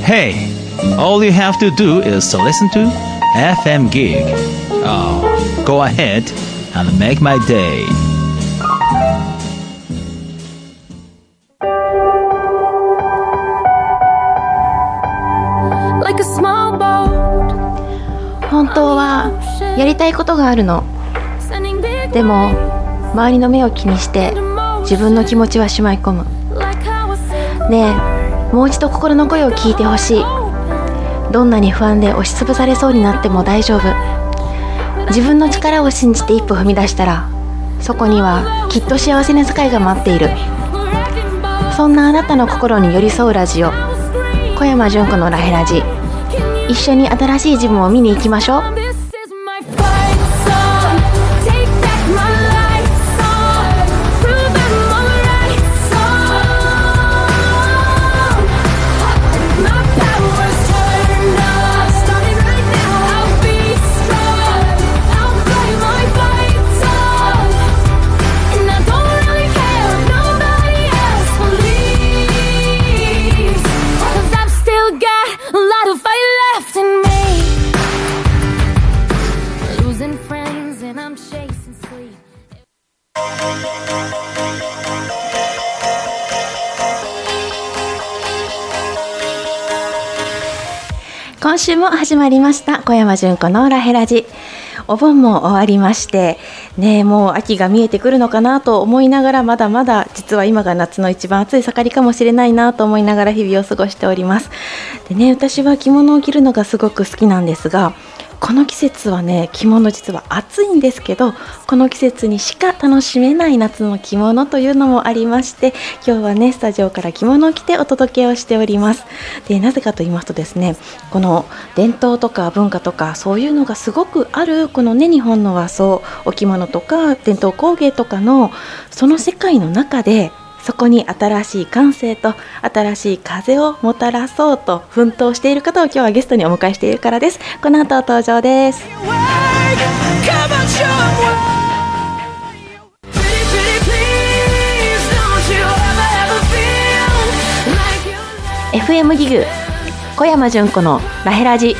Hey, all you have to do is to listen to FM Gig. Oh, go ahead and make my day. Like a small boat. 本当はやりたいことがあるの。でも周りの目を気にして自分の気持ちはしまい込む。ねえ、もう一度心の声を聞いてほしい。どんなに不安で押しつぶされそうになっても大丈夫。自分の力を信じて一歩踏み出したら、そこにはきっと幸せな世界が待っている。そんなあなたの心に寄り添うラジオ、小山純子のラヘラジ。一緒に新しい自分を見に行きましょう。今週も始まりました小山純子のラヘラジ。お盆も終わりましてね、もう秋が見えてくるのかなと思いながら、まだまだ実は今が夏の一番暑い盛りかもしれないなと思いながら日々を過ごしております。でね、私は着物を着るのがすごく好きなんですが、この季節はね、着物実は暑いんですけど、この季節にしか楽しめない夏の着物というのもありまして、今日はねスタジオから着物を着てお届けをしております。で、なぜかと言いますとですね、この伝統とか文化とかそういうのがすごくあるこのね、日本の和装、お着物とか伝統工芸とかのその世界の中で、そこに新しい感性と新しい風をもたらそうと奮闘している方を今日はゲストにお迎えしているからです。この後登場です。FM ギグ小山純子のラヘラジ。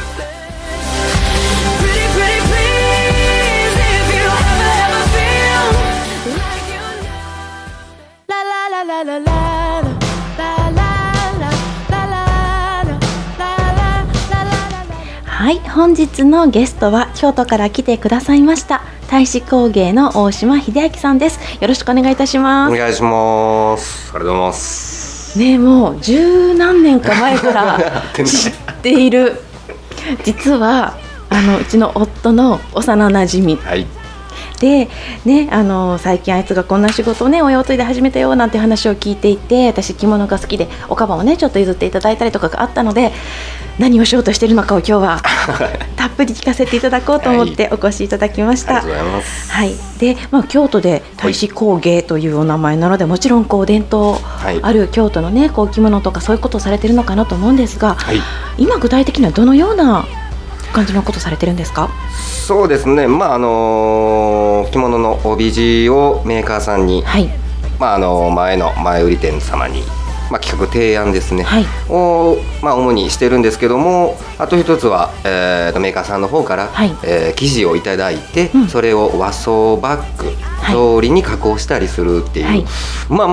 はい、本日のゲストは京都から来てくださいました大使工芸の大島秀明さんです。よろしくお願いいたします。 お願いします。ありがとうございますね。もう十何年か前から知っている実はうちの夫の幼なじみ、 はい、 でね、最近あいつがこんな仕事をね親を継いで始めたよなんて話を聞いていて、私着物が好きでおカバンをねちょっと譲っていただいたりとかがあったので、何をしようとしているのかを今日はたっぷり聞かせていただこうと思ってお越しいただきました。 ありがとうございます。 はい。で、京都で大使工芸というお名前なので、もちろんこう伝統ある京都のねこう着物とかそういうことをされているのかなと思うんですが、はい、今具体的にはどのような感じのことされてるんですか？ そうですね、着物の帯地をメーカーさんに、はい、前売り店様に、企画提案ですね、はい、を、主にしてるんですけども、あと一つは、メーカーさんの方から、はい、生地をいただいて、それを和装バッグ通りに加工したりするっていう、はい、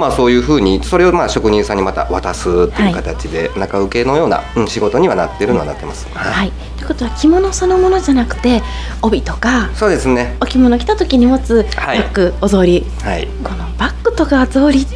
そういうふうにそれを職人さんにまた渡すっていう形で、はい、中請けのような、仕事にはなってるのはなってます、 はい。ということは着物そのものじゃなくて帯とか、 そうですね、 お着物着た時に持つバッグ、お草履、はい、このバッグとか草履って、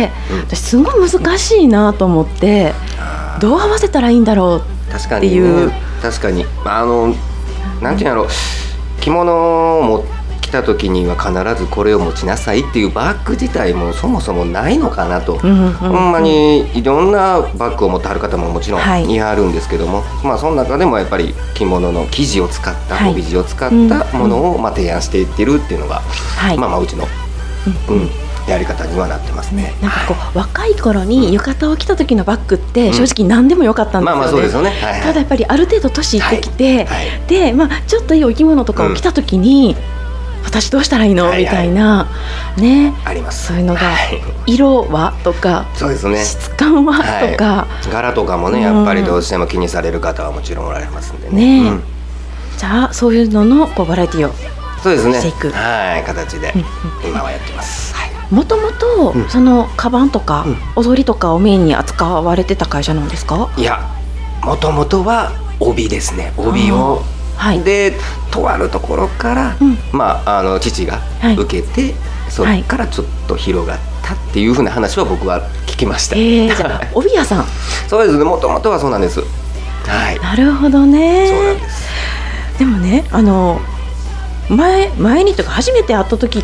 私すごい難しいなと思って、どう合わせたらいいんだろうっていう。 確かになんていうんやろ、着物を着た時には必ずこれを持ちなさいっていうバッグ自体もそもそもないのかなと、ほんまにいろんなバッグを持ってはる方ももちろんいはるんですけども、その中でもやっぱり着物の生地を使った、帯地を使ったものを提案していってるっていうのが、うちの、やり方にはなってますね。 なんかこう、若い頃に浴衣を着た時のバッグって正直何でもよかったんですよね。 そうですよね。はいはい、 ただやっぱりある程度年いってきて、でちょっといいお着物とかを着た時に、 私どうしたらいいの、みたいなね、 あります。 そういうのが、色はとか、 そうですね、 質感はとか、 柄とかもね、やっぱりどうしても気にされる方はもちろんおられますんでね。 じゃあそういうののバラエティをそうですね、 していく形で今はやってます。 もともとそのカバンとか踊りとかをメインに扱われてた会社なんですか？ いや、もともとは帯ですね。帯をでとあるところから、父が受けて、そこからちょっと広がったっていうふうな話は僕は聞きました。 じゃあ帯屋さんそうですね、もともとはそうなんです。 なるほどね。 そうなんです。 でもね、前にというか初めて会った時って、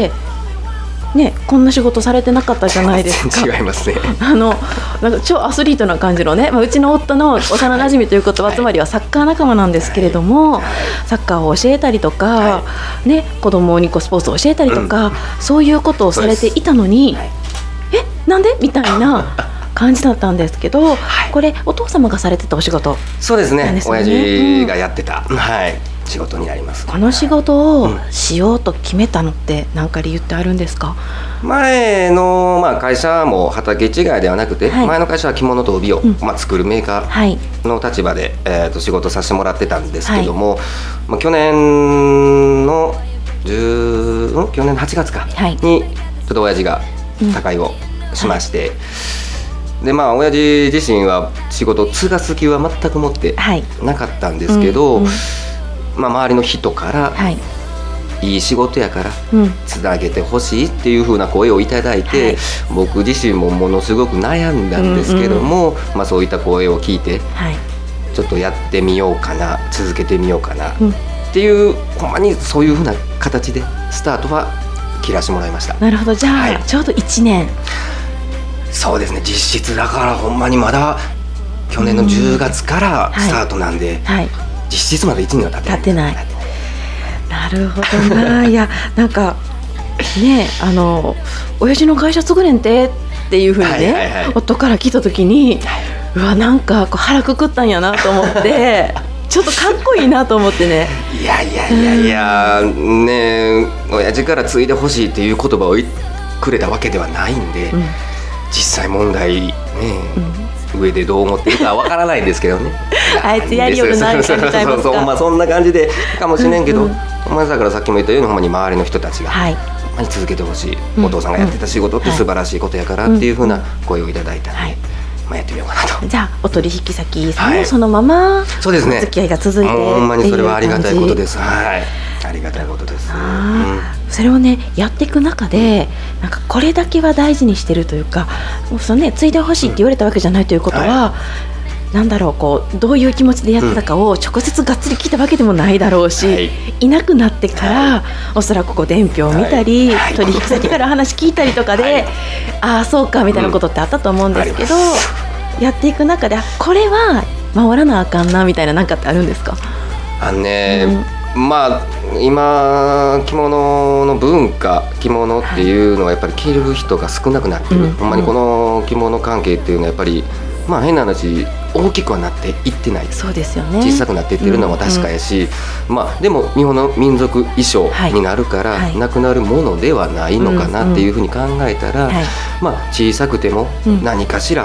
ね、こんな仕事されてなかったじゃないですか。 違いますね。 なんか超アスリートな感じのね、うちの夫の幼馴染ということは、つまりはサッカー仲間なんですけれども、サッカーを教えたりとか、子供にスポーツを教えたりとか、そういうことをされていたのに、なんでみたいな感じだったんですけど、これお父様がされてたお仕事なんですね。 そうですね、親父がやってた、仕事になります。 この仕事をしようと決めたのって何か理由ってあるんですか？ 前の、会社も畑違いではなくて、前の会社は着物と帯を、作るメーカーの立場で、仕事させてもらってたんですけども、去年の8月かにちょっと親父が他界をしまして、で親父自身は仕事を継がす気は全く持ってなかったんですけど、周りの人から、いい仕事やからつなげてほしいっていう風な声をいただいて、僕自身もものすごく悩んだんですけども、そういった声を聞いて、ちょっとやってみようかな、続けてみようかなっていう、ほんまにそういう風な形でスタートは切らしてもらいました。 なるほど。じゃあ、ちょうど1年。 そうですね、実質だからほんまにまだ去年の10月からスタートなんで、実質まだ1年は経ってない。 なるほどな。いや、なんかね、親父の会社継ぐねんてっていうふうにね、夫から聞いた時に、うわ、なんか腹くくったんやなと思ってちょっとかっこいいなと思ってね。 いやね、親父から継いでほしいっていう言葉をくれたわけではないんで、実際問題ね、上でどう思ってるかわからないんですけどね。 あいつやりよるなみたいな。 そんな感じでかもしれんけど、だからさっきも言ったように、ほんまに周りの人たちが続けてほしい、お父さんがやってた仕事って素晴らしいことやからっていうふうな声をいただいたんで、やってみようかなと。 じゃあお取引先さんもそのままお付き合いが続いて、 ほんまにそれはありがたいことです。ありがたいことです。 それをね、やっていく中で、なんかこれだけは大事にしてるというか、継いでほしいって言われたわけじゃないということは、なんだろう、どういう気持ちでやってたかを直接がっつり聞いたわけでもないだろうし、いなくなってから、おそらく伝票を見たり、取引先から話聞いたりとかで、ああそうかみたいなことってあったと思うんですけど、やっていく中で、これは守らなあかんなみたいな、なんかってあるんですか？ 今着物の文化、着物っていうのはやっぱり着る人が少なくなってる、ほんまにこの着物関係っていうのはやっぱり、変な話大きくはなっていってない。 そうですよね。 小さくなっていってるのも確かやし、でも日本の民族衣装になるから、なくなるものではないのかなっていうふうに考えたら、小さくても何かしら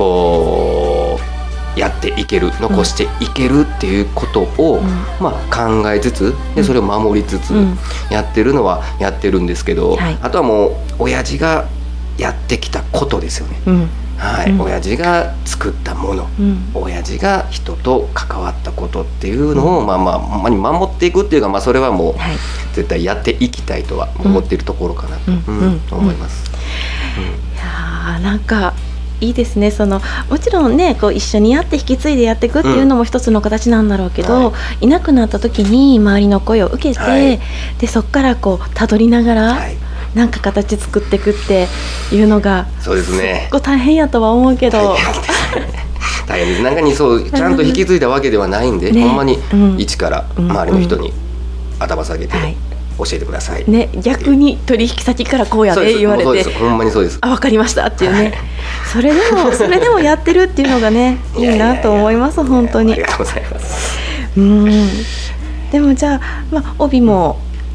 やっていける、残していけるっていうことを、考えつつで、それを守りつつやってるのはやってるんですけど、あとはもう親父がやってきたことですよね。親父が作ったもの、親父が人と関わったことっていうのを、ほんまに守っていくっていうか、それはもう絶対やっていきたいとは思っているところかなと思います。 いや、なんかいいですね。もちろんね、一緒にやって引き継いでやっていくっていうのも一つの形なんだろうけど、いなくなった時に周りの声を受けて、でそこからたどりながら、なんか形作っていくっていうのが、そうですね、すっごい大変やとは思うけど、 大変です。なんかにちゃんと引き継いだわけではないんで、ほんまに一から周りの人に頭下げて教えてください、 逆に取引先からこうやで言われて、 ほんまにそうです。 分かりましたっていうね、それでもやってるっていうのがね、いいなと思います。本当にありがとうございます。 でもじゃあ、帯も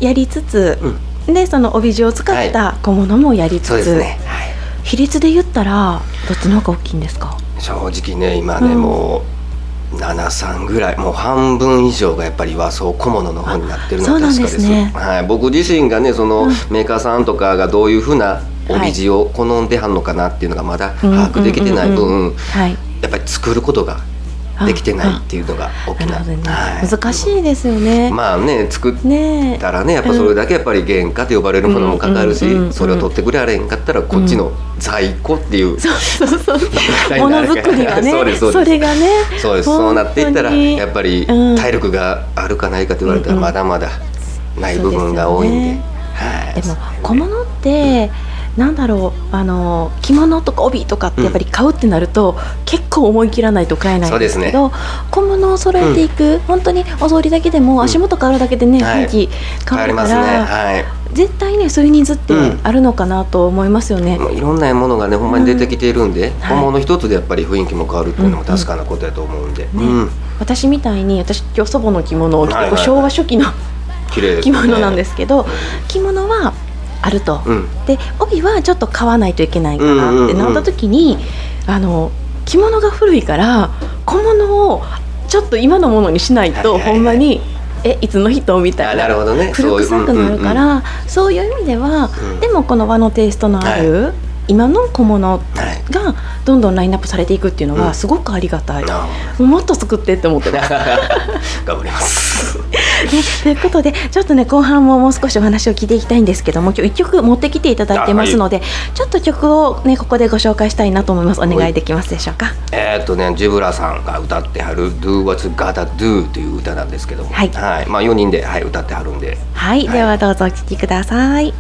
やりつつ、でその帯地を使った小物もやりつつ、 そうですね、 比率で言ったらどっちの方が大きいんですか？ 正直ね今ね、もう7:3ぐらい、もう半分以上がやっぱり和装小物の方になってるのは確かです。はい、僕自身がねそのメーカーさんとかがどういうふうな帯地を好んではんのかなっていうのがまだ把握できてない分、やっぱり作ることができてないっていうのが大きな、 難しいですよね。 まあね作ったらねやっぱそれだけやっぱり原価と呼ばれるものもかかるし、それを取ってくれあれへんかったらこっちの在庫っていう、 ものづくりはねそれがね、 そうなっていったらやっぱり体力があるかないかと言われたらまだまだない部分が多いんで。 でも小物ってなんだろう、着物とか帯とかってやっぱり買うってなると、結構思い切らないと買えないんですけど、小物を揃えていく、本当にお草履だけでも足元変わるだけでね、雰囲気変わるから、絶対ねそういうニーズってあるのかなと思いますよね。 いろんなものがねほんまに出てきているんで、小物一つでやっぱり雰囲気も変わるっていうのも確かなことだと思うんで、 私みたいに今日祖母の着物を着て、昭和初期の着物なんですけど、着物はあると、で帯はちょっと買わないといけないからってなった時に、着物が古いから小物をちょっと今のものにしないと、ほんまにいつの人みたいな古臭くなるから、そういう意味では、でもこの和のテイストのある今の小物がどんどんラインナップされていくっていうのはすごくありがたい、もっと作ってって思ってます頑張りますということでちょっとね後半ももう少しお話を聞いていきたいんですけども、今日1曲持ってきていただいてますので、ちょっと曲をねここでご紹介したいなと思います。お願いできますでしょうか？ ジブラさんが歌ってはる Do What's Gotta Do という歌なんですけども、まあ4人で歌ってはるんで、 ではどうぞお聴きください。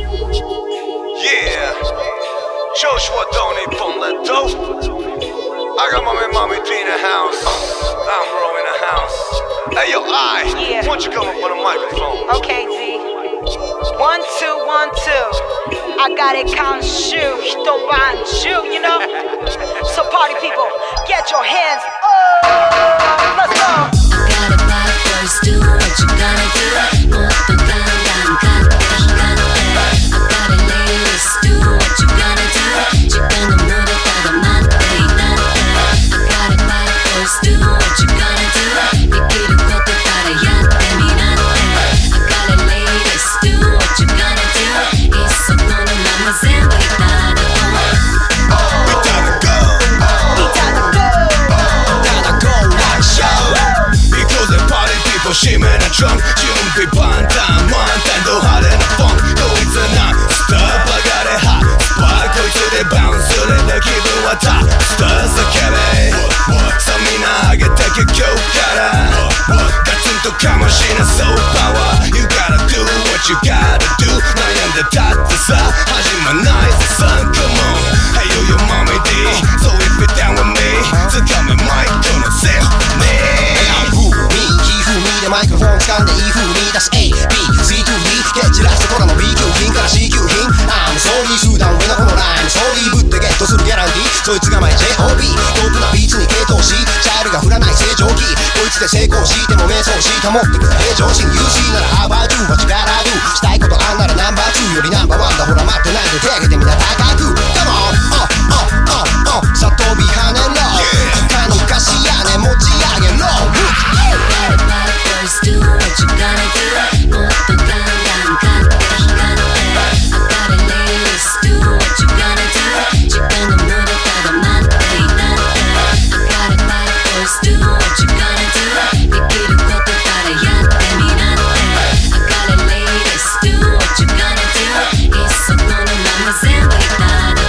Joshua Donny from the dope. I got mommy D in the house. I'm Ro in the house. Hey yo, why don't you come up on the microphone? Okay, D. 1, 2, 1, 2. I got it, count shoe, hitobanju, you know. So party people, get your hands up. Let's go. I got it backwards, do what you gotta do. Motto gangan katte. I got it ladies, do what you gotta do. 時間の無駄ただ待っていたって。I got it backwards, do what you gotta do. できることからやってみなって。I got it ladies, do what you gotta do. いっそこのまま全部いただこう。 いただこう。いただこう。いただこう like show. Because the party people 締めなdrunk. 準備万端満タンド派手なフォンク。こいつなスターバガレハこいつでバウンスすれた気分はタッスター叫べさあみんな上げてけ今日からガツンとかもしなそうパワー You gotta do what you gotta do 悩んでたってさ始まんないぜ Son come on Hey yo your mommy D So if you're down with me 掴めマイクのセルねふみひふみでマイクフォン掴んでいい風に出す A B C to D 蹴散らしてトラの B 級品から C 級品そういう集団上のこのライムそういうぶってゲットするギャランティーそいつが前 JOB 遠くなビーチに傾倒しチャイルが降らない正常期こいつで成功しても迷走し保ってくる平常心 UC なら How about you what you gotta do したいことあんならナンバー2よりナンバー1だほら待ってないで手上げてみな高く Come on さあ飛び跳ねろ他の歌詞やね持ち上げろ I got it backwards, do what you gotta do. もっとガンガン勝って光って。I got it ladies, do what you gotta do. 時間の無駄ただ待っていたって。I got it backwards, do what you gotta do. できることからやってみなって。I got it ladies, do what you gotta do. いっそこのまま全部いただ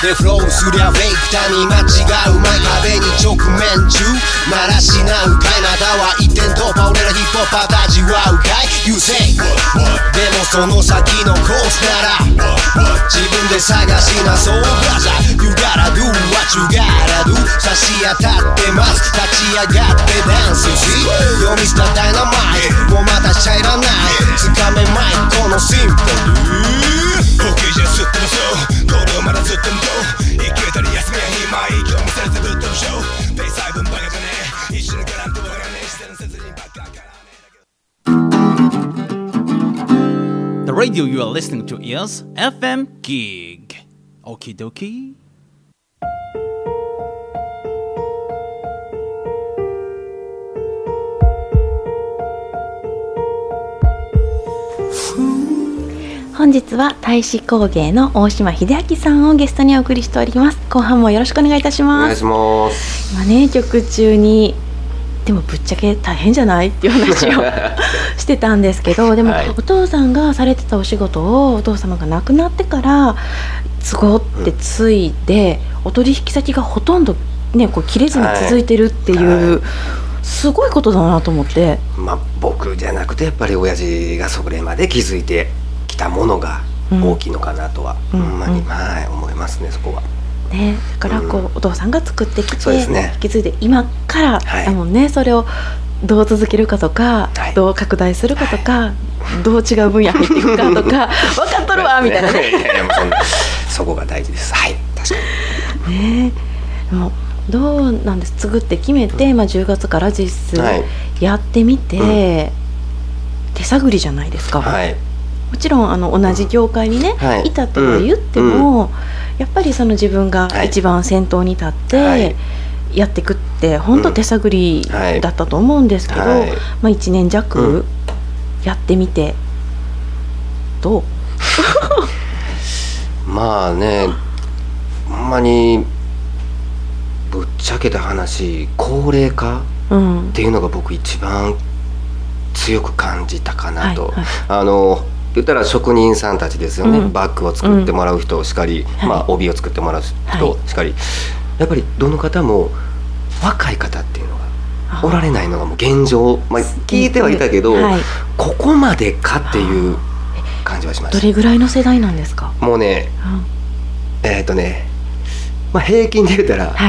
でフローすりゃフェイクタに間違う前壁に直面中鳴らしなうかいまたは一点突破俺らヒップホッパー味わうかい You say でもその先のコースなら自分で探しなそうブラザー You gotta do what you gotta do 差し当たってます立ち上がってダンス See Yo Mr. Dynamite もうまたしちゃいらないつかめまいこのシンプル OK じゃすってもそうこれをまだずっとも生きたり休みや暇息を見せるぜぶっ飛ぶショーペイ細分バカじゃねえ一緒に絡んでわからねえしてる説にバカから The radio you are listening to is FM Gig. Okie dokie. 「本日は大使工芸の大島秀明さんをゲストにお送りしております。後半もよろしくお願いいたします。 お願いします。 今ね、曲中にでもぶっちゃけ大変じゃないっていう話をしてたんですけど、でも、はい、お父さんがされてたお仕事をお父様が亡くなってから継ごって継いで、お取引先がほとんどねこう切れずに続いてるっていう、はいはい、すごいことだなと思って、 まあ、僕じゃなくてやっぱり親父がそれまで気づいてきたものが大きいのかなとは、ほんまに、はい、思いますね、そこは。 ね、だからこう、お父さんが作ってきて、 ね、 引き継いで今からだもんね、はい、それをどう続けるかとか、はい、どう拡大するかとか、はい、どう違う分野入っていくかとか分かっとるわみたいなね。 そこが大事です。はい、確かに。 ね、でもどうなんです、継ぐって決めて、10月から実質やってみて、手探りじゃないですか。はい、もちろん同じ業界にね、いたとは言っても、やっぱりその自分が一番先頭に立ってやっていくって本当手探りだったと思うんですけど、1年弱やってみてどう？ まあね、ほんまにぶっちゃけた話、高齢化っていうのが僕一番強く感じたかなと。言ったら職人さんたちですよね、バッグを作ってもらう人しかり、帯を作ってもらう人しかり、やっぱりどの方も若い方っていうのがおられないのがもう現状、聞いてはいたけど、ここまでかっていう感じはしました。 どれぐらいの世代なんですか？ もうね、平均で言ったら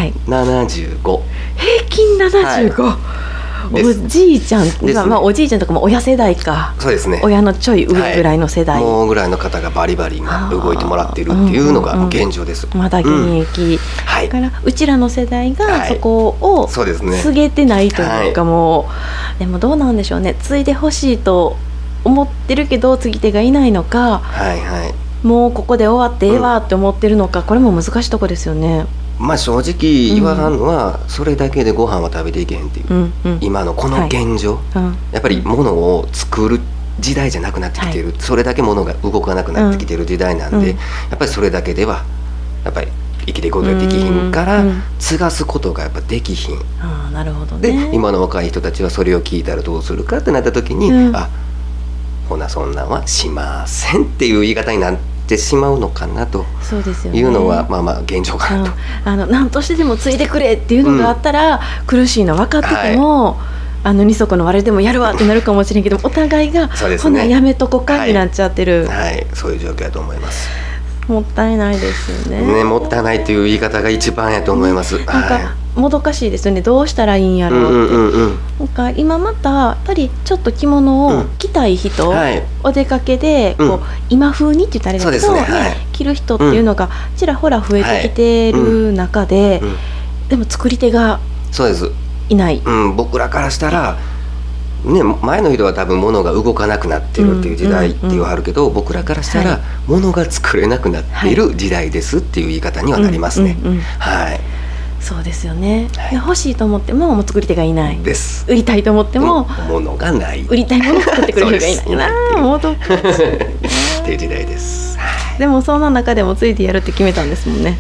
75、 平均75、おじいちゃん、おじいちゃんとかも親世代か。 そうですね、 親のちょい上ぐらいの世代、 もうぐらいの方がバリバリ今動いてもらっているっていうのが現状です。 まだ現役、だからうちらの世代がそこを告げてないというか、もうでもどうなんでしょうね、継いでほしいと思ってるけど継ぎ手がいないのか、もうここで終わってええわって思ってるのか、これも難しいとこですよね。 正直言わはんのは、それだけでご飯は食べていけへんっていう、今のこの現状、やっぱり物を作る時代じゃなくなってきている、それだけ物が動かなくなってきている時代なんで、やっぱりそれだけではやっぱり生きていくことができひんから、継がすことがやっぱできひん。 なるほどね。 で今の若い人たちはそれを聞いたらどうするかってなった時に、ほなそんなんはしませんっていう言い方になってしまうのかなというのは、現状かなと。 何としてでも継いでくれっていうのがあったら、苦しいの分かってても、二足のわれでもやるわってなるかもしれんけど、お互いがほなやめとこかになっちゃってる、 そういう状況だと思います。 もったいないですよね。 もったいないという言い方が一番やと思います。 なんかもどかしいですよね、どうしたらいいんやろうって。なんか今またやっぱりちょっと着物を着たい人、お出かけでこう今風にって言ったらあれだけど、着る人っていうのがちらほら増えてきてる中で、でも作り手がいない。 僕らからしたら前の人は多分物が動かなくなってるっていう時代っていうのはあるけど、僕らからしたら物が作れなくなっている時代ですっていう言い方にはなりますね。 そうですよね、欲しいと思ってももう作り手がいないです。 売りたいと思っても物がない、 売りたいものを作ってくれる人がいないなもどかしいっていう時代です。 でもそんな中でもついてやるって決めたんですもんね。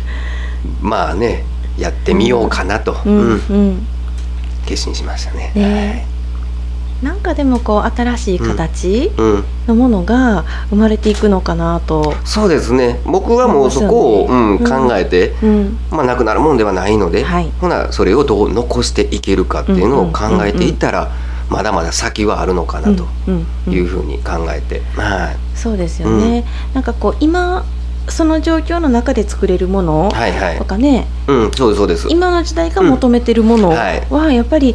やってみようかなと決心しましたね。 なんかでもこう新しい形のものが生まれていくのかなと、 そうですね。僕はもうそこを、考えて、なくなるもんではないので、ほなそれをどう残していけるかっていうのを考えていったら、まだまだ先はあるのかなというふうに考えて、 そうですよね、なんかこう今その状況の中で作れるものとかね、 そうですそうです。 今の時代が求めてるものはやっぱり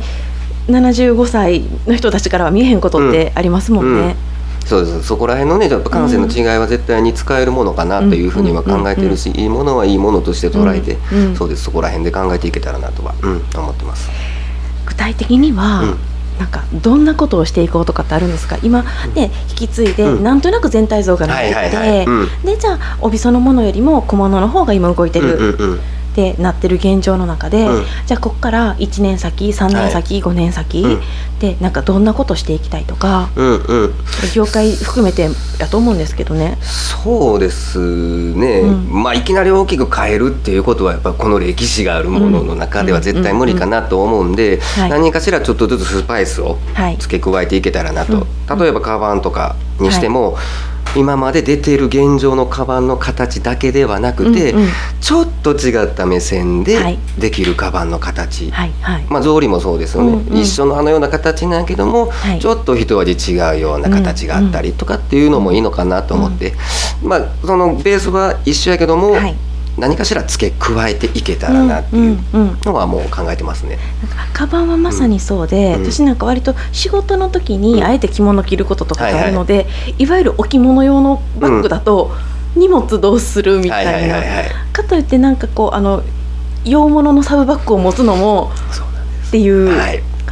75歳の人たちからは見えへんことってありますもんね。 そうです。そこら辺のね、やっぱ感性の違いは絶対に使えるものかなというふうには考えてるし、いいものはいいものとして捉えて、そうです。そこら辺で考えていけたらなとは、思ってます。 具体的には、なんかどんなことをしていこうとかってあるんですか？今ね、引き継いで、なんとなく全体像がなってて、でじゃあ帯そのものよりも小物の方が今動いてるってなってる現状の中で、じゃあここから1年先3年先、5年先でなんかどんなことしていきたいとか、業界含めてやと思うんですけどね。 そうですね、いきなり大きく変えるっていうことはやっぱこの歴史があるものの中では絶対無理かなと思うんで、何かしらちょっとずつスパイスを付け加えていけたらなと、例えばカバンとかにしても、今まで出ている現状のカバンの形だけではなくて、ちょっと違った目線でできるカバンの形、草履もそうですよね、一緒のあのような形なんやけども、ちょっと一味違うような形があったりとかっていうのもいいのかなと思って、そのベースは一緒やけども、何かしら付け加えていけたらなっていうのはもう考えてますね。 カバンはまさにそうで、私なんか割と仕事の時にあえて着物着ることとかがあるので、いわゆる置物用のバッグだと荷物どうするみたいな、かといってなんかこう洋物のサブバッグを持つのもっていう、から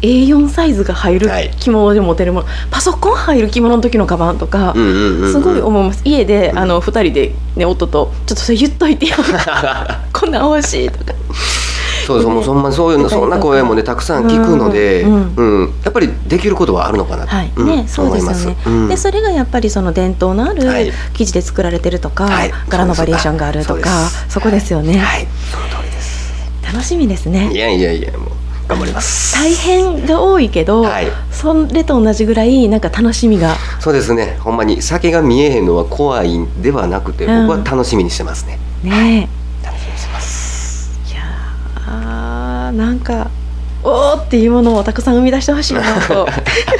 A4 サイズが入る着物で持てるもの、パソコン入る着物の時のカバンとかすごい思います。家で2人で、ね、夫とちょっとそれ言っといてよこんなん欲しいとかそうです。もうそんな声もねたくさん聞くので、やっぱりできることはあるのかなと、 そうですよね。でそれがやっぱりその伝統のある生地で作られてるとか、柄のバリエーションがあるとか、そこですよね。 その通りです。 楽しみですね。 いやもう頑張ります。 大変が多いけど、それと同じぐらいなんか楽しみが。そうですね。ほんまに先が見えへんのは怖いんではなくて、僕は楽しみにしてますね。楽しみにしてます。 いやなんかおーっていうものをたくさん生み出してほしいなと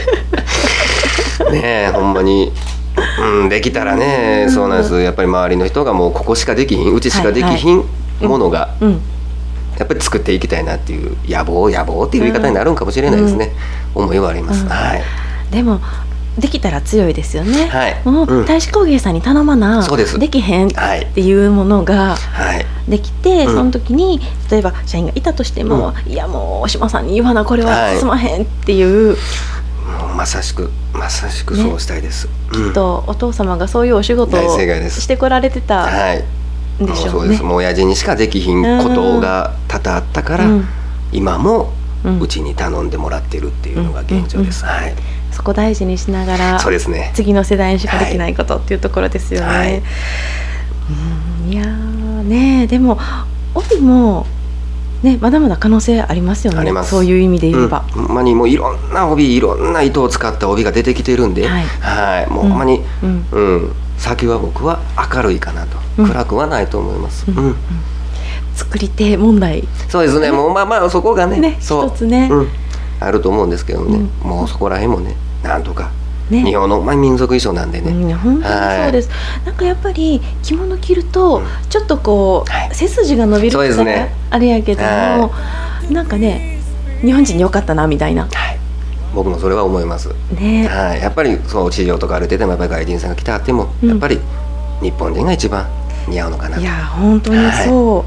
ねほんまに、できたらね、そうなんです。やっぱり周りの人がもうここしかできひん、うちしかできひんものが、やっぱり作っていきたいなっていう野望っていう言い方になるんかもしれないですね。思いはあります。 でもできたら強いですよね。もう大志工芸さんに頼まなできへんっていうものができて、その時に例えば社員がいたとしても、いやもう大島さんに言わなこれはすまへんっていう、 もうまさしくそうしたいです。 きっとお父様がそういうお仕事をしてこられてたでしょうね。 そうです。もう親父にしかできひんことが多々あったから、今もうちに頼んでもらってるっていうのが現状です。 そこ大事にしながら、 そうですね、 次の世代にしかできないことっていうところですよね。いやね、でも帯もね、まだまだ可能性ありますよね。そういう意味で言えば、 ほんまにもういろんな帯、いろんな糸を使った帯が出てきてるんで、もうほんまに、先は僕は明るいかなと、暗くはないと思います。 作り手問題、 そうですね。もうそこがね、 一つね、 あると思うんですけどね、もうそこら辺もね、なんとか日本の民族衣装なんでね、 本当にそうです。なんかやっぱり着物着るとちょっとこう背筋が伸びるからあれやけども、なんかね、日本人に良かったなみたいな、 僕もそれは思いますね。やっぱりそう市場とかある程度もやっぱり外人さんが来たっても、やっぱり日本人が一番似合うのかなと。 いや本当にそう、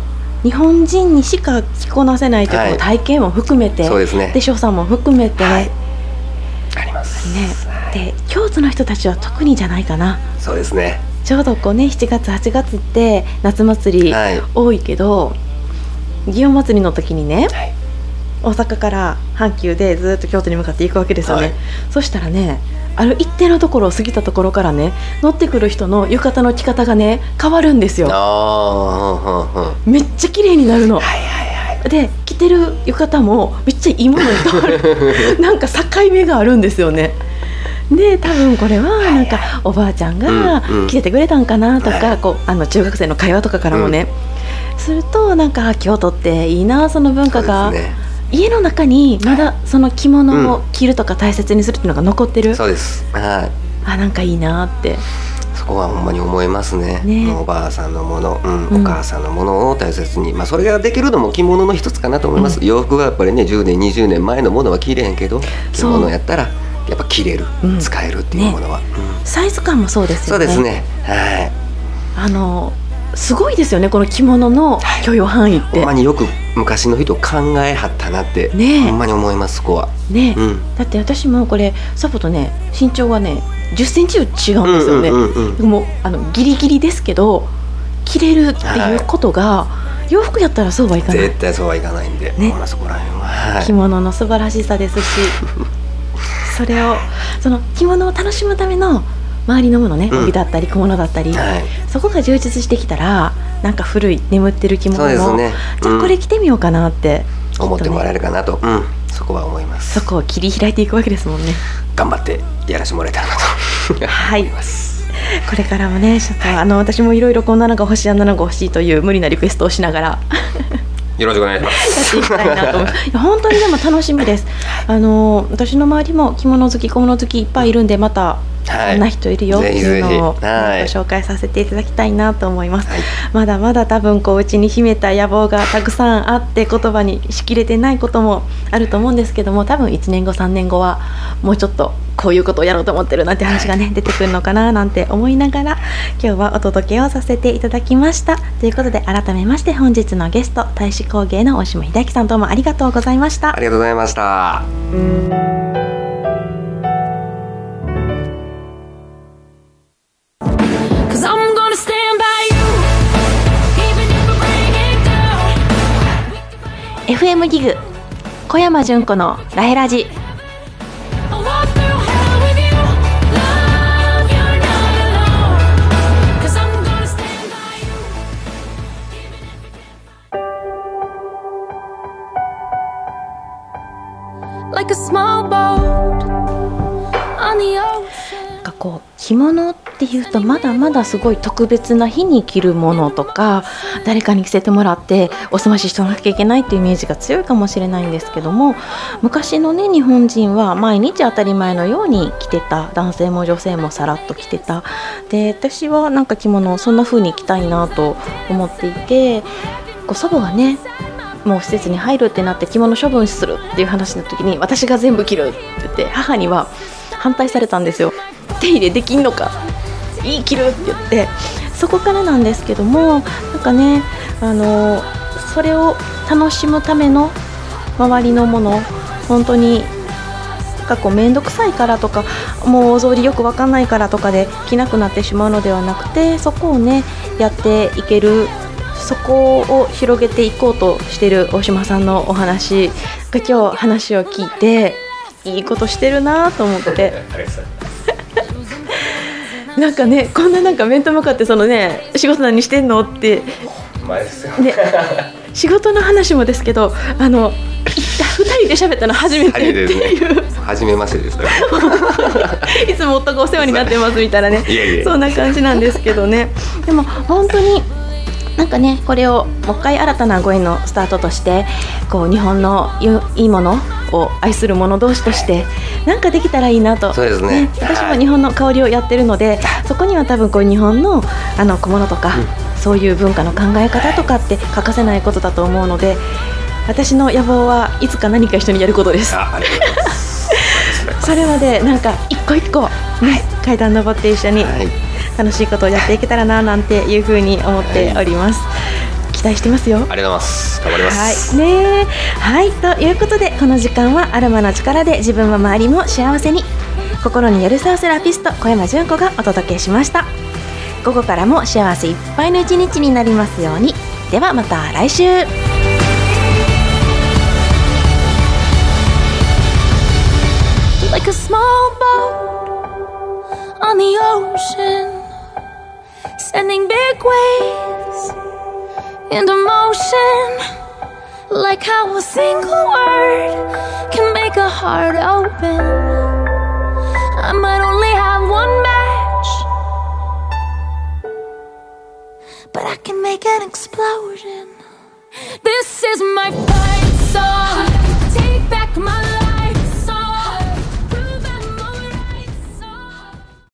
日本人にしか着こなせないという体験も含めて、で所作も含めて、 ありますね。で京都の人たちは特にじゃないかな。 そうですね。 ちょうどこうね、7月8月って夏祭り多いけど、祇園祭りの時にね、大阪から阪急でずっと京都に向かって行くわけですよね。そしたらね、ある一定のところを過ぎたところからね、乗ってくる人の浴衣の着方がね変わるんですよ。めっちゃ綺麗になるの。で着てる浴衣もめっちゃいいものに変わるなんか境目があるんですよね。で多分これはなんかおばあちゃんが着ててくれたんかなとか、こう中学生の会話とかからもね、するとなんか京都っていいな、その文化が、家の中にまだその着物を着るとか大切にするっていうのが残ってる。 そうです。はい。 なんかいいなって。 そこはほんまに思いますね。おばあさんのもの、お母さんのものを大切に、それができるのも着物の一つかなと思います。洋服はやっぱりね、10年20年前のものは着れへんけど、着物やったらやっぱ着れる、使えるっていうものは、 サイズ感もそうですよね。 そうですね。はい。 すごいですよね、この着物の許容範囲って。 ほんまによく昔の人考えはったなって、ほんまに思います。そこはね、だって私もこれサポとね、身長がね10センチ違うんですよね。もうギリギリですけど着れるっていうことが、洋服やったらそうはいかない。 絶対そうはいかないんで、そこら辺は、 着物の素晴らしさですしそれをその着物を楽しむための周りのものね、帯だったり小物だったり、そこが充実してきたら、なんか古い眠ってる着物も、じゃあこれ着てみようかなって思ってもらえるかなと、そこは思います。 そこを切り開いていくわけですもんね。 頑張ってやらせてもらえたらなと思います。 これからもね、ちょっと私もいろいろこんなのが欲しい、あんなのが欲しいという無理なリクエストをしながらよろしくお願いします。 やっていきたいなと思います。本当にでも楽しみです。私の周りも着物好き小物好きいっぱいいるんで、またこんな人いるよっていうのをご紹介させていただきたいなと思います。まだまだ多分うちに秘めた野望がたくさんあって、言葉にしきれてないこともあると思うんですけども、多分1年後3年後はもうちょっとこういうことをやろうと思ってるなんて話がね出てくるのかななんて思いながら、今日はお届けをさせていただきました。ということで改めまして本日のゲスト、大使工芸の大島秀明さん、どうもありがとうございました。 ありがとうございました。 FM ギグ小山純子のラヘラジ。着物っていうとまだまだすごい特別な日に着るものとか、誰かに着せてもらっておすまししとなきゃいけないっていうイメージが強いかもしれないんですけども、昔のね日本人は毎日当たり前のように着てた。男性も女性もさらっと着てた。で私はなんか着物をそんな風に着たいなと思っていて、祖母がねもう施設に入るってなって着物処分するっていう話の時に、私が全部着るって言って母には反対されたんですよ。手入れできんのか、いい着るって言って。そこからなんですけども、なんかねそれを楽しむための周りのもの、本当に面倒くさいからとか、もうお草履よく分かんないからとかで着なくなってしまうのではなくて、そこをねやっていける、そこを広げていこうとしている大島さんのお話が、今日話を聞いていいことしてるなと思ってなんかね、こんななんか面と向かってそのね、仕事何してんのってね、仕事の話もですけど、2人で喋ったの初めてっていう、 初めましてですいつも夫がお世話になってますみたいなねそんな感じなんですけどね。でも本当になんかね、これをもう一回新たなご縁のスタートとして、日本のいいものを愛する者同士としてなんかできたらいいなと。 そうですね。 私も日本の香りをやってるので、そこには多分日本の小物とか、そういう文化の考え方とかって欠かせないことだと思うので、私の野望はいつか何か一緒にやることです。 ありがとうございますそれまでなんか一個一個、階段登って一緒に楽しいことをやっていけたらななんていうふうに思っております。期待してますよ。 ありがとうございます。頑張ります。 ということで、この時間はアロマの力で自分も周りも幸せに、心に寄り添うセラピスト小山純子がお届けしました。午後からも幸せいっぱいの一日になりますように。ではまた来週。Like a small boat on the ocean, sending big waves into motion. Like how a single word can make a heart open. I might only